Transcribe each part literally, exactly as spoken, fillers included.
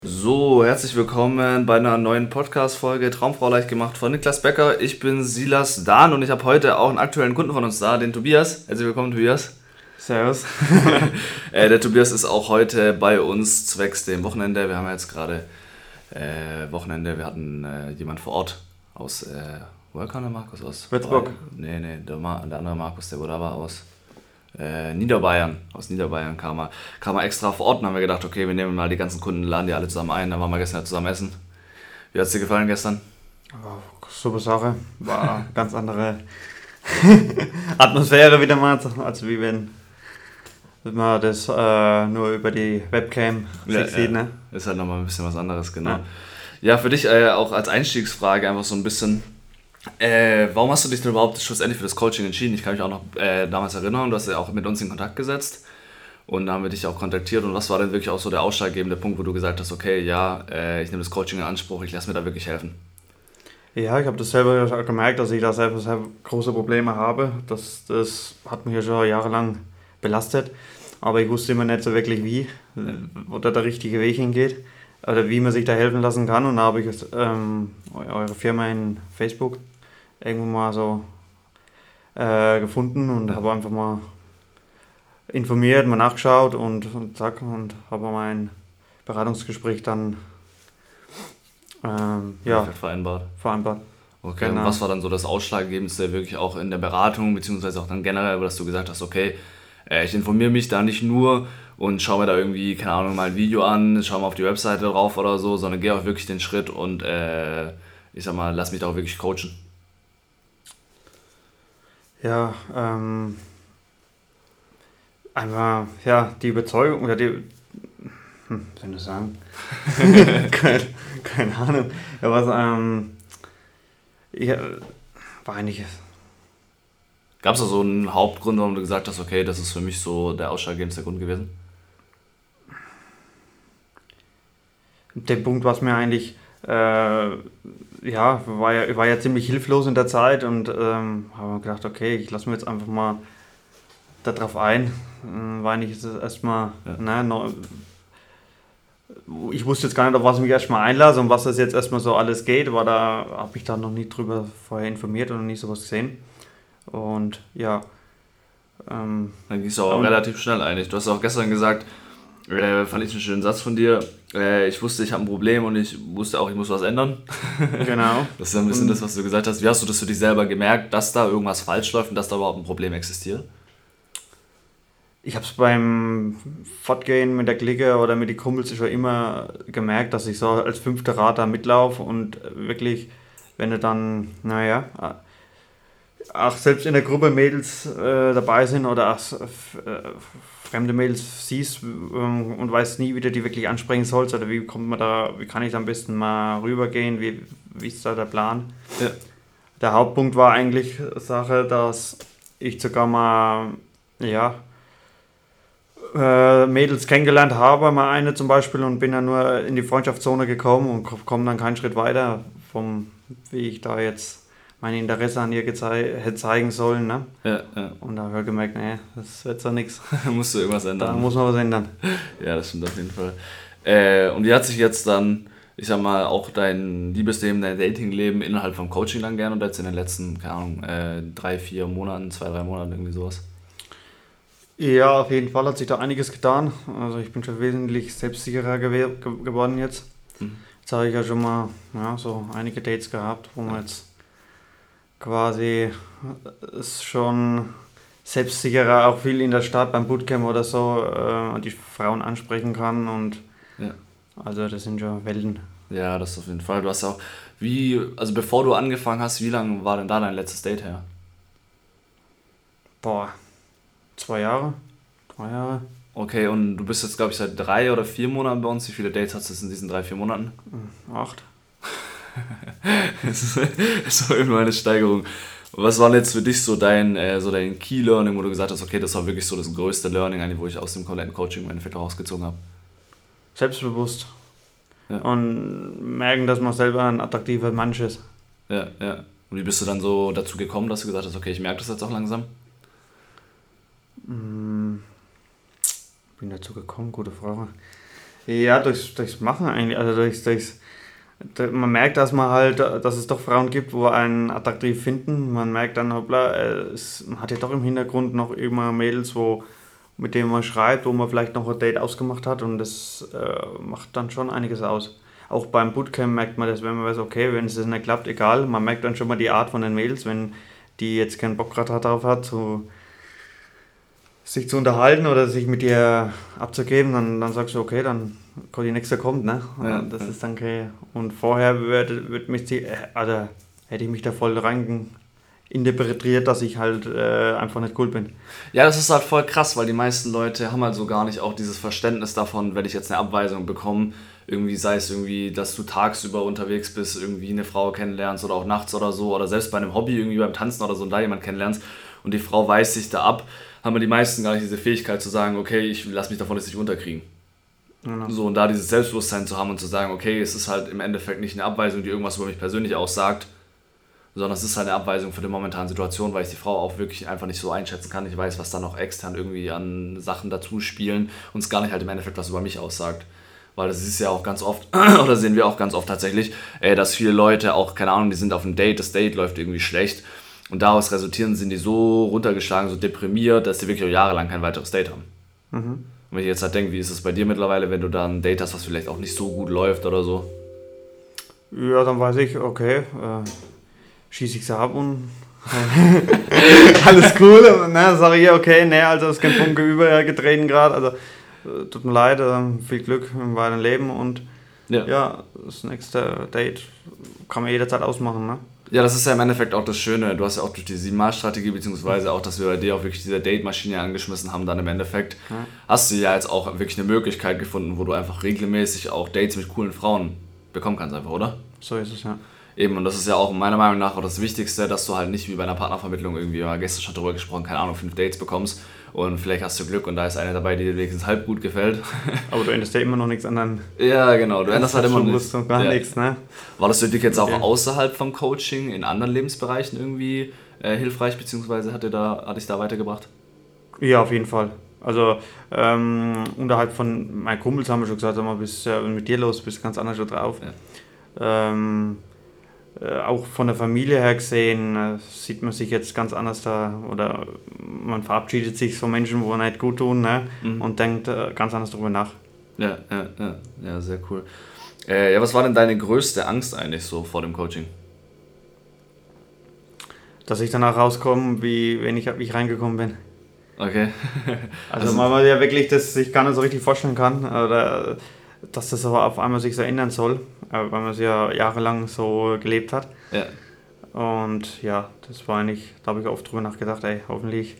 So, herzlich willkommen bei einer neuen Podcast-Folge Traumfrau leicht gemacht von Niklas Becker. Ich bin Silas Dahn und ich habe heute auch einen aktuellen Kunden von uns da, den Tobias. Herzlich willkommen, Tobias. Servus. äh, der Tobias ist auch heute bei uns zwecks dem Wochenende. Wir haben jetzt gerade äh, Wochenende, wir hatten äh, jemand vor Ort aus, äh, woher kam der Markus? Aus Würzburg? Bayern? Nee, nee, der, Ma- der andere Markus, der wo da war, aus Äh, Niederbayern, aus Niederbayern kam er, kam er extra vor Ort und haben wir gedacht, okay, wir nehmen mal die ganzen Kunden, laden die alle zusammen ein, dann waren wir gestern ja zusammen essen. Wie hat es dir gefallen gestern? Oh, super Sache. War eine ganz andere Atmosphäre wieder mal, als wie wenn, wenn man das äh, nur über die Webcam Ja, sich sieht. ja. Ne? Ist halt nochmal ein bisschen was anderes, genau. Ja. Ja, für dich äh, auch als Einstiegsfrage einfach so ein bisschen, äh, warum hast du dich denn überhaupt schlussendlich für das Coaching entschieden? Ich kann mich auch noch äh, damals erinnern, du hast ja auch mit uns in Kontakt gesetzt und da haben wir dich auch kontaktiert. Und was war denn wirklich auch so der ausschlaggebende Punkt, wo du gesagt hast, okay, ja, äh, ich nehme das Coaching in Anspruch, ich lasse mir da wirklich helfen? Ja, ich habe das selber auch gemerkt, dass ich da selber sehr große Probleme habe. Das, das hat mich ja schon jahrelang belastet, aber ich wusste immer nicht so wirklich wie, wo da der richtige Weg hingeht oder wie man sich da helfen lassen kann. Und da habe ich ähm, eure Firma in Facebook irgendwo mal so äh, gefunden und habe einfach mal informiert, mal nachgeschaut und, und zack, und habe mein Beratungsgespräch dann ähm, ja, Perfekt vereinbart. vereinbart. Okay, Genau. und was war dann so das Ausschlaggebendste wirklich auch in der Beratung, beziehungsweise auch dann generell, dass du gesagt hast, okay, äh, ich informiere mich da nicht nur und schaue mir da irgendwie, keine Ahnung, mal ein Video an, schaue mal auf die Webseite drauf oder so, sondern gehe auch wirklich den Schritt und äh, ich sag mal, lass mich da auch wirklich coachen. Ja, ähm, einfach, ja, die Überzeugung, oder die, hm, wie soll ich das sagen? keine, keine Ahnung. Ja, was, ähm, ja, war eigentlich, Gab es da so einen Hauptgrund, warum du gesagt hast, okay, das ist für mich so der ausschlaggebendste Grund gewesen? der Punkt, was mir eigentlich, äh, ja, war ja, war ja ziemlich hilflos in der Zeit und ähm, habe mir gedacht, okay, ich lasse mir jetzt einfach mal darauf ein. Ähm, war eigentlich erstmal, Ja. ne, no, ich wusste jetzt gar nicht, auf was ich mich erstmal einlasse und was das jetzt erstmal so alles geht, aber da habe ich da noch nie drüber vorher informiert und noch nie sowas gesehen. Und ja, ähm, Dann ging es auch Und- relativ schnell eigentlich. Du hast auch gestern gesagt, äh, fand ich einen schönen Satz von dir, äh, ich wusste, ich habe ein Problem und ich wusste auch, ich muss was ändern. genau. Das ist ja ein bisschen Und- das, was du gesagt hast. Wie hast du das für dich selber gemerkt, dass da irgendwas falsch läuft und dass da überhaupt ein Problem existiert? Ich habe es beim Fortgehen mit der Clique oder mit den Kumpels schon immer gemerkt, dass ich so als fünfter Rad da mitlaufe und wirklich, wenn du dann, naja, auch selbst in der Gruppe Mädels äh, dabei sind oder auch f- äh, fremde Mädels siehst ähm, und weißt nie, wie du die wirklich ansprechen sollst oder wie kommt man da, wie kann ich da am besten mal rübergehen, wie, wie ist da der Plan? Ja. Der Hauptpunkt war eigentlich Sache, dass ich sogar mal, ja, äh, Mädels kennengelernt habe, mal eine zum Beispiel, und bin dann nur in die Freundschaftszone gekommen und komme dann keinen Schritt weiter, vom, wie ich da jetzt mein Interesse an ihr gezei- hätte zeigen sollen. Ne? Ja, ja. Und da habe ich gemerkt, nee, das wird so nichts. Da musst du irgendwas Da ändern. muss man was ändern. Ja, das stimmt auf jeden Fall. Äh, und wie hat sich jetzt dann, ich sag mal, auch dein Liebesleben, dein Datingleben innerhalb vom Coaching dann geändert, jetzt in den letzten, keine Ahnung, äh, drei, vier Monaten, zwei, drei Monaten, irgendwie sowas? Ja, auf jeden Fall hat sich da einiges getan. Also ich bin schon wesentlich selbstsicherer gewe- ge geworden jetzt. Mhm. Jetzt habe ich ja schon mal ja, so einige Dates gehabt, wo man jetzt quasi ist schon selbstsicherer auch viel in der Stadt beim Bootcamp oder so äh, die Frauen ansprechen kann und Ja. also das sind schon Welten. Ja, das auf jeden Fall. Du hast auch, wie, also bevor du angefangen hast, wie lange war denn da dein letztes Date her? Boah, zwei Jahre, drei Jahre, Okay, und du bist jetzt, glaube ich, seit drei oder vier Monaten bei uns. Wie viele Dates hast du jetzt in diesen drei, vier Monaten? acht. Das ist, das war immer eine Steigerung. Was war jetzt für dich so dein, äh, so dein Key-Learning, wo du gesagt hast, okay, das war wirklich so das größte Learning, eigentlich, wo ich aus dem kompletten Coaching im Endeffekt auch rausgezogen habe? Selbstbewusst. Ja. Und merken, dass man selber ein attraktiver Mensch ist. Ja, ja. Und wie bist du dann so dazu gekommen, dass du gesagt hast, okay, ich merke das jetzt auch langsam? Hm, bin dazu gekommen, gute Frage. Ja, durchs, durchs Machen eigentlich, also durchs, durchs, man merkt, dass man halt, dass es doch Frauen gibt, wo einen attraktiv finden. Man merkt dann, hoppla, es, man hat ja doch im Hintergrund noch immer Mädels, wo, mit denen man schreibt, wo man vielleicht noch ein Date ausgemacht hat und das äh, macht dann schon einiges aus. Auch beim Bootcamp merkt man das, wenn man weiß, okay, wenn es das nicht klappt, egal, man merkt dann schon mal die Art von den Mädels, wenn die jetzt keinen Bock gerade darauf hat, so sich zu unterhalten oder sich mit dir abzugeben, dann, dann sagst du, okay, dann die nächste kommt, ne? Ja, das ja. ist dann okay. Und vorher würde würd mich die, also hätte ich mich da voll rein interpretiert, dass ich halt äh, einfach nicht cool bin. Ja, das ist halt voll krass, weil die meisten Leute haben halt so gar nicht auch dieses Verständnis davon, wenn ich jetzt eine Abweisung bekomme, irgendwie sei es irgendwie, dass du tagsüber unterwegs bist, irgendwie eine Frau kennenlernst oder auch nachts oder so, oder selbst bei einem Hobby, irgendwie beim Tanzen oder so, und da jemand kennenlernst und die Frau weist sich da ab, haben die meisten gar nicht diese Fähigkeit zu sagen, okay, ich lass mich davon jetzt nicht unterkriegen. Genau. So, und da dieses Selbstbewusstsein zu haben und zu sagen, okay, es ist halt im Endeffekt nicht eine Abweisung, die irgendwas über mich persönlich aussagt, sondern es ist halt eine Abweisung für die momentane Situation, weil ich die Frau auch wirklich einfach nicht so einschätzen kann. Ich weiß, was da noch extern irgendwie an Sachen dazu spielen und es gar nicht halt im Endeffekt was über mich aussagt. Weil das ist ja auch ganz oft, oder sehen wir auch ganz oft tatsächlich, ey, dass viele Leute auch, keine Ahnung, die sind auf einem Date, das Date läuft irgendwie schlecht und daraus resultieren, sind die so runtergeschlagen, so deprimiert, dass die wirklich auch jahrelang kein weiteres Date haben. Mhm. Und wenn ich jetzt halt denke, wie ist es bei dir mittlerweile, wenn du da ein Date hast, was vielleicht auch nicht so gut läuft oder so? Ja, dann weiß ich, okay, äh, schieße ich es ab und alles cool. Und dann sage ich, okay, ne, also es ist kein Funke übergetreten gerade, also äh, tut mir leid, äh, viel Glück im weiteren Leben und ja. ja, das nächste Date kann man jederzeit ausmachen, ne? Ja, das ist ja im Endeffekt auch das Schöne. Du hast ja auch durch die sieben-Mal-Strategie, beziehungsweise auch, dass wir bei dir auch wirklich diese Date-Maschine angeschmissen haben, dann im Endeffekt ja. hast du ja jetzt auch wirklich eine Möglichkeit gefunden, wo du einfach regelmäßig auch Dates mit coolen Frauen bekommen kannst einfach, oder? So ist es, ja. Eben, und das ist ja auch meiner Meinung nach auch das Wichtigste, dass du halt nicht wie bei einer Partnervermittlung irgendwie, wir haben gestern schon drüber gesprochen, keine Ahnung, fünf Dates bekommst und vielleicht hast du Glück und da ist eine dabei, die dir wenigstens halb gut gefällt. Aber du änderst ja immer noch nichts an deinem... Ja, genau, du änderst halt immer nichts. Gar ja. nichts, ne? War das für dich jetzt auch okay. außerhalb vom Coaching in anderen Lebensbereichen irgendwie äh, hilfreich, beziehungsweise hat dir da, hat dich da weitergebracht? Ja, auf jeden Fall. Also ähm, unterhalb von meinen Kumpels haben wir schon gesagt, sag mal, bist äh, mit dir los, bist ganz anders schon drauf. Ja. Ähm, Äh, auch von der Familie her gesehen äh, sieht man sich jetzt ganz anders da oder man verabschiedet sich von Menschen, wo nicht gut tun, ne? Mhm. und denkt äh, ganz anders darüber nach. Ja, ja, ja, ja, sehr cool. Äh, ja, was war denn deine größte Angst eigentlich so vor dem Coaching? Dass ich danach rauskomme, wie wenn ich, wie ich reingekommen bin. Okay. also, also man ja wirklich das sich gar nicht so richtig vorstellen kann oder dass das aber auf einmal sich so ändern soll, weil man es ja jahrelang so gelebt hat. Ja. Und ja, das war eigentlich, da habe ich oft drüber nachgedacht, ey, hoffentlich.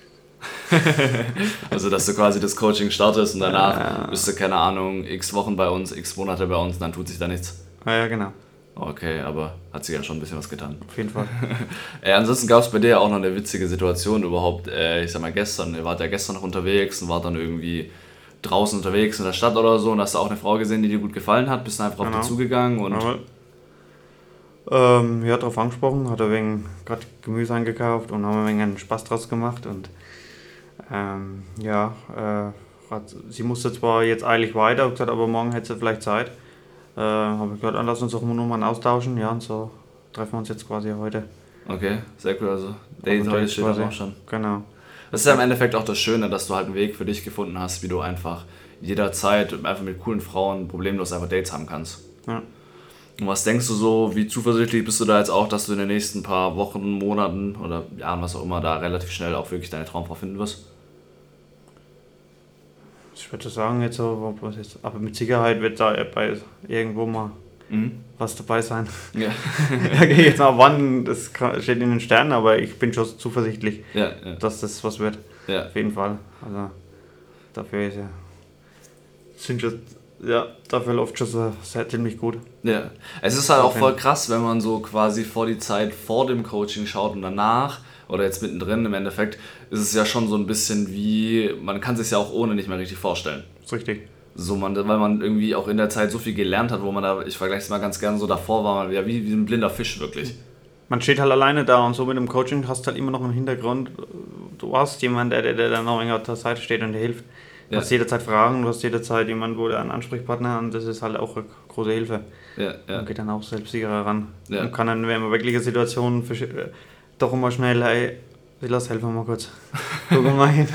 Also, dass du quasi das Coaching startest und danach ja. bist du, keine Ahnung, x Wochen bei uns, x Monate bei uns, dann tut sich da nichts. Ja, ja, genau. Okay, aber hat sich ja schon ein bisschen was getan. Auf jeden Fall. äh, ansonsten gab es bei dir ja auch noch eine witzige Situation überhaupt, äh, ich sag mal gestern, ihr wart ja gestern noch unterwegs und wart dann irgendwie draußen unterwegs in der Stadt oder so und hast du auch eine Frau gesehen, die dir gut gefallen hat, bist dann einfach genau. auf die zugegangen und... Ja, ähm, ja, drauf angesprochen, hat er wegen gerade Gemüse eingekauft und haben ein wenig einen Spaß draus gemacht und ähm, ja, äh, hat, sie musste zwar jetzt eilig weiter, gesagt, aber morgen hätte sie vielleicht Zeit. Äh, habe ich gesagt, lass uns doch mal Nummern austauschen, ja, und so treffen wir uns jetzt quasi heute. Okay, sehr cool, also Date heute steht auch schon. Genau. Das ist ja im Endeffekt auch das Schöne, dass du halt einen Weg für dich gefunden hast, wie du einfach jederzeit einfach mit coolen Frauen problemlos einfach Dates haben kannst. Ja. Und was denkst du so, wie zuversichtlich bist du da jetzt auch, dass du in den nächsten paar Wochen, Monaten oder Jahren, was auch immer, da relativ schnell auch wirklich deine Traumfrau finden wirst? Ich würde sagen, jetzt so, aber mit Sicherheit wird da bei irgendwo mal mhm. was dabei sein. Ja. Jetzt mal wann, das steht in den Sternen, aber ich bin schon zuversichtlich, ja, ja. dass das was wird. Ja. Auf jeden Fall. Also dafür ist ja, sind schon, ja, dafür läuft schon so sehr ziemlich gut. Ja. Es ist halt auch voll krass, wenn man so quasi vor die Zeit vor dem Coaching schaut und danach oder jetzt mittendrin im Endeffekt, ist es ja schon so ein bisschen wie, man kann es sich ja auch ohne nicht mehr richtig vorstellen. Das ist richtig. So man, weil man irgendwie auch in der Zeit so viel gelernt hat, wo man da, ich vergleiche es mal ganz gerne so, davor war man ja wie, wie ein blinder Fisch wirklich. Man steht halt alleine da und so mit dem Coaching hast halt immer noch im Hintergrund, du hast jemanden, der, der, der dann noch auf der Seite steht und dir hilft. Du ja. hast jederzeit Fragen, du hast jederzeit jemanden, wo du einen Ansprechpartner hast, und das ist halt auch eine große Hilfe. Ja, ja. Man geht dann auch selbstsicherer ran. Ja. Und kann dann, wenn man wirklich eine Situation doch immer schnell, hey, ich lass helfen mal kurz. Guck mal hin.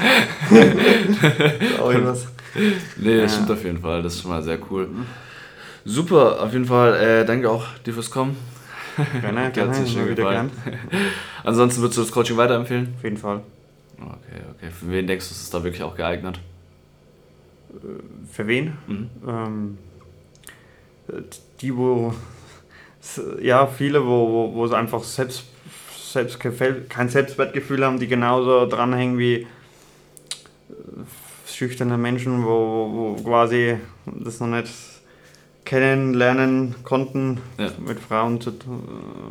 was. Nee, das ja. stimmt auf jeden Fall. Das ist schon mal sehr cool. Super, auf jeden Fall. Äh, danke auch dir fürs Kommen. Gerne, gerne. Hat schön gefallen. Ansonsten würdest du das Coaching weiterempfehlen? Auf jeden Fall. Okay, okay. Für wen denkst du, ist es da wirklich auch geeignet? Für wen? Mhm. Ähm, die, wo, ja, viele, wo, wo, wo es einfach selbst, selbst gefällt, kein Selbstwertgefühl haben, die genauso dranhängen wie schüchterne Menschen, wo, wo quasi das noch nicht kennenlernen konnten, ja. mit Frauen zu tun.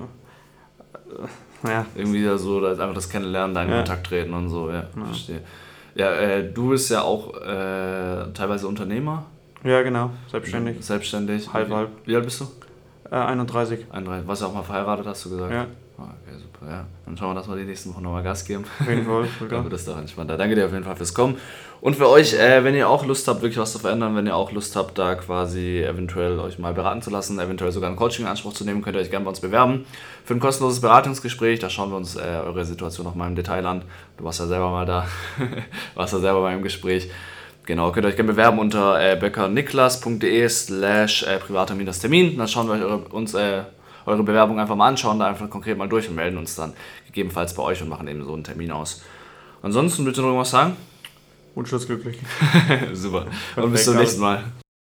Äh, ja. Irgendwie da so, da ist einfach das Kennenlernen, da in ja. Kontakt treten und so, ja, ja. verstehe. Ja, äh, du bist ja auch äh, teilweise Unternehmer. Ja, genau, selbstständig. Selbstständig. Halb, halb. Wie alt bist du? Äh, einunddreißig. einunddreißig. Warst du auch mal verheiratet, hast du gesagt? Ja. Okay, super, ja. Dann schauen wir, dass wir die nächsten Wochen nochmal Gas geben. Auf jeden Fall. Ich glaube, das ist doch entspannter. Danke dir auf jeden Fall fürs Kommen. Und für euch, äh, wenn ihr auch Lust habt, wirklich was zu verändern, wenn ihr auch Lust habt, da quasi eventuell euch mal beraten zu lassen, eventuell sogar ein Coaching in Anspruch zu nehmen, könnt ihr euch gerne bei uns bewerben für ein kostenloses Beratungsgespräch. Da schauen wir uns äh, eure Situation noch mal im Detail an. Du warst ja selber mal da, warst ja selber mal im Gespräch. Genau, könnt ihr euch gerne bewerben unter äh, böckerniklas.de slash privater-termin. Dann schauen wir euch eure, uns äh, eure Bewerbung einfach mal anschauen, da einfach konkret mal durch und melden uns dann gegebenenfalls bei euch und machen eben so einen Termin aus. Ansonsten, willst du noch irgendwas sagen? Wunschlos glücklich. Super. Und bis zum nächsten Mal.